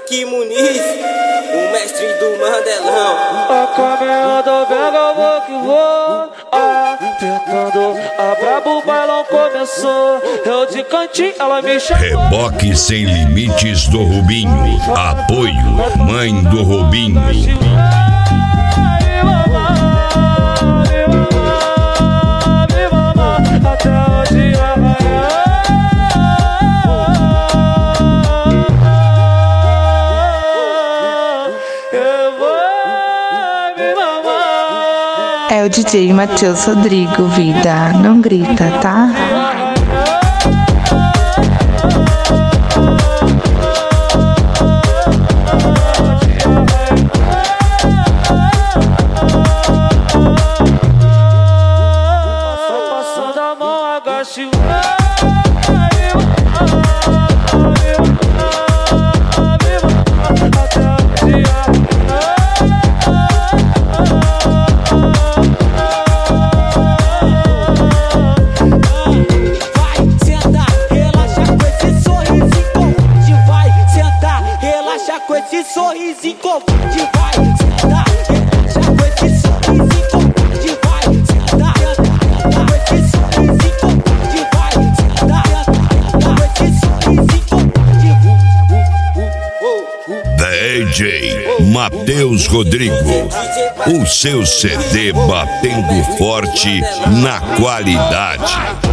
Que Muniz, o mestre do Mandelão. A caminhada pega, vou que vou. Apertando, a brabo, o bailão começou. Eu de cantinho, ela me chamou. Reboque Sem Limites do Rubinho. Apoio Mãe do Rubinho. É o DJ Matheus Rodrigo, vida, não grita, tá? Passando a mão, agache. Com esse sorrisinho covarde, vai sentar, relaxa com esse sorrisinho covarde, vai sentar, com esse sorrisinho covarde, vai sentar, com esse sorrisinho covarde. DJ Matheus Rodrigo, o seu CD batendo forte na qualidade.